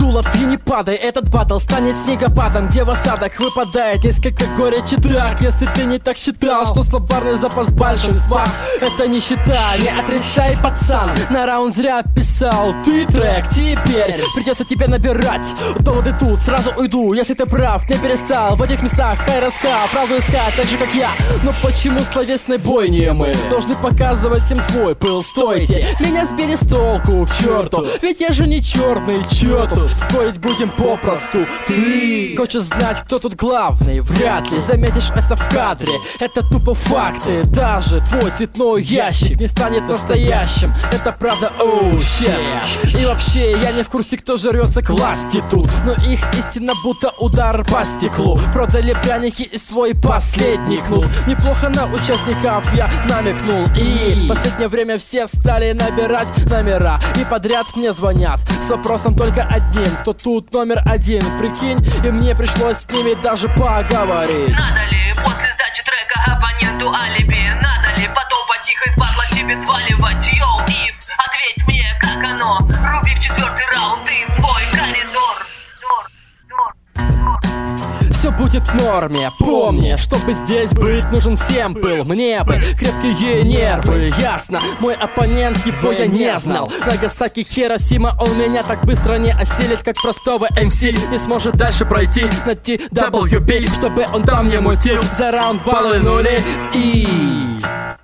Дуло, ты не падай, этот батл станет снегопадом, где в осадок выпадает несколько горечи драк. Если ты не так считал, что словарный запас большинства это нищета, не отрицай, пацан, на раунд зря писал ты трек. Теперь придется тебе набирать доводы тут, сразу уйду, если ты прав, не перестал в этих местах КРСК правду искать, так же как я. Но почему словесной бойни мы должны показывать всем свой пыл? Стойте, меня сбили с толку, к черту, ведь я же не черный, чё тут спорить будем попросту. Ты хочешь знать, кто тут главный? Вряд ли заметишь это в кадре, это тупо факты. Даже твой цветной ящик не станет настоящим, это правда, оу, щет. И вообще, я не в курсе, кто жрется к власти тут, но их истина будто удар по стеклу. Продали пряники и свой последний кнут. Неплохо на участников я намекнул, и в последнее время все стали набирать номера, и подряд мне звонят с вопросом только одним: кто тут номер один? Прикинь, и мне пришлось с ними даже поговорить. Надо ли после сдачи трека оппоненту алиби? Надо ли потом потихо из батла тебе сваливать? Йоу, Ив, ответь мне, как оно? Руби в 4-й раунд и свой коридор. Все будет в норме, помни, чтобы здесь быть, нужен семпл. Мне бы крепкие нервы, ясно. Мой оппонент, его я не знал. Нагасаки, Хиросима, он меня так быстро не осилит, как простого МС. Не сможет дальше пройти на TWB, чтобы он там не мутил. За раунд баллы нули и...